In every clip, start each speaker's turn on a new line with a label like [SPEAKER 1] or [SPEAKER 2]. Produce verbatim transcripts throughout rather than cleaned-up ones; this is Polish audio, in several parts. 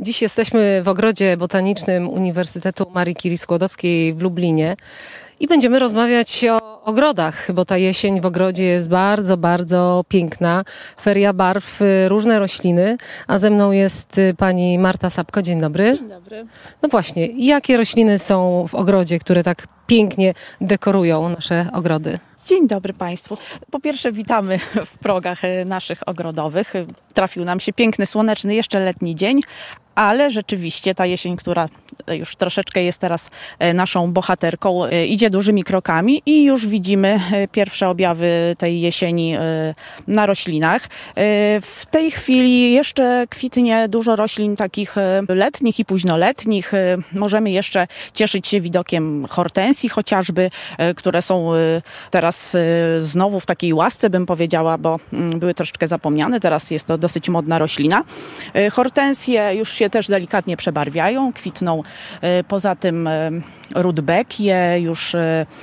[SPEAKER 1] Dziś jesteśmy w Ogrodzie Botanicznym Uniwersytetu Marii Curie-Skłodowskiej w Lublinie i będziemy rozmawiać o ogrodach, bo ta jesień w ogrodzie jest bardzo, bardzo piękna. Feria barw, różne rośliny, a ze mną jest pani Marta Sapko. Dzień dobry.
[SPEAKER 2] Dzień dobry.
[SPEAKER 1] No właśnie, jakie rośliny są w ogrodzie, które tak pięknie dekorują nasze ogrody?
[SPEAKER 2] Dzień dobry Państwu. Po pierwsze witamy w progach naszych ogrodowych. Trafił nam się piękny, słoneczny, jeszcze letni dzień, ale rzeczywiście ta jesień, która już troszeczkę jest teraz naszą bohaterką, idzie dużymi krokami i już widzimy pierwsze objawy tej jesieni na roślinach. W tej chwili jeszcze kwitnie dużo roślin takich letnich i późnoletnich. Możemy jeszcze cieszyć się widokiem hortensji chociażby, które są teraz znowu w takiej łasce, bym powiedziała, bo były troszeczkę zapomniane. Teraz jest to dosyć modna roślina. Hortensje już się też delikatnie przebarwiają, kwitną. Poza tym rudbekie, już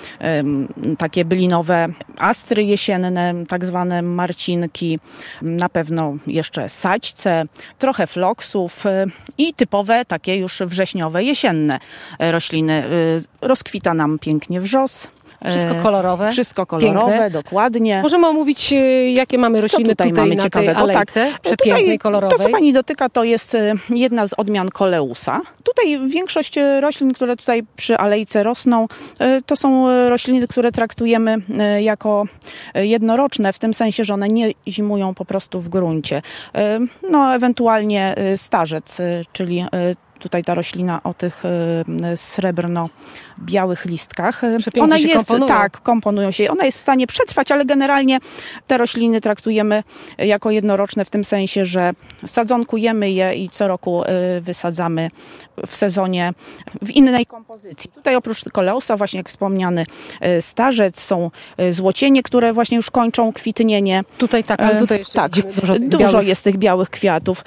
[SPEAKER 2] takie bylinowe astry jesienne, tak zwane marcinki, na pewno jeszcze saćce, trochę floksów i typowe takie już wrześniowe, jesienne rośliny. Rozkwita nam pięknie wrzos.
[SPEAKER 1] Wszystko kolorowe.
[SPEAKER 2] Wszystko kolorowe,
[SPEAKER 1] piękne.
[SPEAKER 2] Dokładnie.
[SPEAKER 1] Możemy omówić, jakie mamy rośliny
[SPEAKER 2] tutaj,
[SPEAKER 1] tutaj
[SPEAKER 2] mamy
[SPEAKER 1] na
[SPEAKER 2] ciekawego?
[SPEAKER 1] tej alejce,
[SPEAKER 2] tak,
[SPEAKER 1] przepięknej,
[SPEAKER 2] tutaj,
[SPEAKER 1] kolorowej.
[SPEAKER 2] To, co pani dotyka, to jest jedna z odmian koleusa. Tutaj większość roślin, które tutaj przy alejce rosną, to są rośliny, które traktujemy jako jednoroczne, w tym sensie, że one nie zimują po prostu w gruncie. No, ewentualnie starzec, czyli tutaj ta roślina o tych srebrno-białych listkach.
[SPEAKER 1] Przepięknie
[SPEAKER 2] Ona
[SPEAKER 1] się
[SPEAKER 2] jest,
[SPEAKER 1] komponują.
[SPEAKER 2] tak, komponują się. Ona jest w stanie przetrwać, ale generalnie te rośliny traktujemy jako jednoroczne w tym sensie, że sadzonkujemy je i co roku wysadzamy w sezonie w innej kompozycji. Tutaj oprócz koleusa, właśnie jak wspomniany starzec, są złocienie, które właśnie już kończą kwitnienie.
[SPEAKER 1] Tutaj tak, ale tutaj jeszcze
[SPEAKER 2] tak,
[SPEAKER 1] widzimy dużo,
[SPEAKER 2] dużo
[SPEAKER 1] białych.
[SPEAKER 2] jest tych białych kwiatów.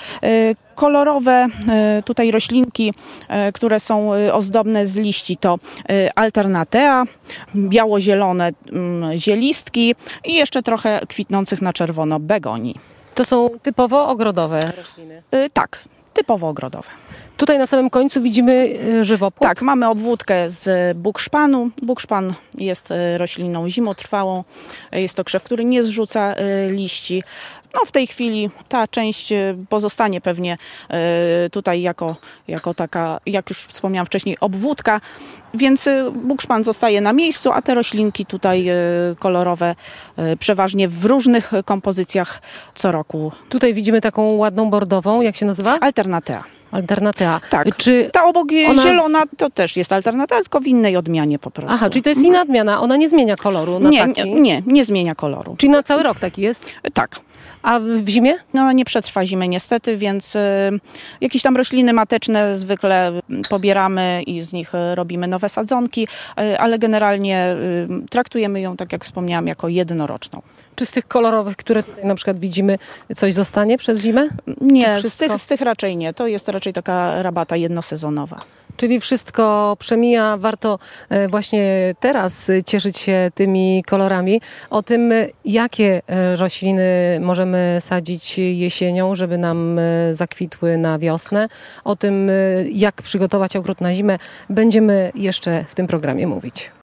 [SPEAKER 2] Kolorowe tutaj roślinki, które są ozdobne z liści, to alternatea, biało-zielone zielistki i jeszcze trochę kwitnących na czerwono begonii.
[SPEAKER 1] To są typowo ogrodowe rośliny.
[SPEAKER 2] Tak, typowo ogrodowe.
[SPEAKER 1] Tutaj na samym końcu widzimy żywopłot.
[SPEAKER 2] Tak, mamy obwódkę z bukszpanu. Bukszpan jest rośliną zimotrwałą. Jest to krzew, który nie zrzuca liści. No w tej chwili ta część pozostanie pewnie tutaj jako, jako taka, jak już wspomniałam wcześniej, obwódka, więc bukszpan zostaje na miejscu, a te roślinki tutaj kolorowe przeważnie w różnych kompozycjach co roku.
[SPEAKER 1] Tutaj widzimy taką ładną bordową, jak się nazywa?
[SPEAKER 2] Alternatea.
[SPEAKER 1] Alternatea.
[SPEAKER 2] Tak,
[SPEAKER 1] Czy
[SPEAKER 2] ta obok
[SPEAKER 1] ona
[SPEAKER 2] zielona to też jest alternatea, tylko w innej odmianie po prostu.
[SPEAKER 1] Aha, czyli to jest inna odmiana, ona nie zmienia koloru na
[SPEAKER 2] nie,
[SPEAKER 1] taki?
[SPEAKER 2] nie, nie, nie zmienia koloru.
[SPEAKER 1] Czyli na cały rok taki jest?
[SPEAKER 2] Tak.
[SPEAKER 1] A w zimie?
[SPEAKER 2] No nie przetrwa zimy niestety, więc y, jakieś tam rośliny mateczne zwykle pobieramy i z nich robimy nowe sadzonki, y, ale generalnie y, traktujemy ją, tak jak wspomniałam, jako jednoroczną.
[SPEAKER 1] Czy z tych kolorowych, które tutaj na przykład widzimy, coś zostanie przez zimę?
[SPEAKER 2] Nie, z
[SPEAKER 1] wszystko?
[SPEAKER 2] tych, z tych raczej nie. To jest raczej taka rabata jednosezonowa.
[SPEAKER 1] Czyli wszystko przemija, warto właśnie teraz cieszyć się tymi kolorami. O tym, jakie rośliny możemy sadzić jesienią, żeby nam zakwitły na wiosnę. O tym, jak przygotować ogród na zimę, będziemy jeszcze w tym programie mówić.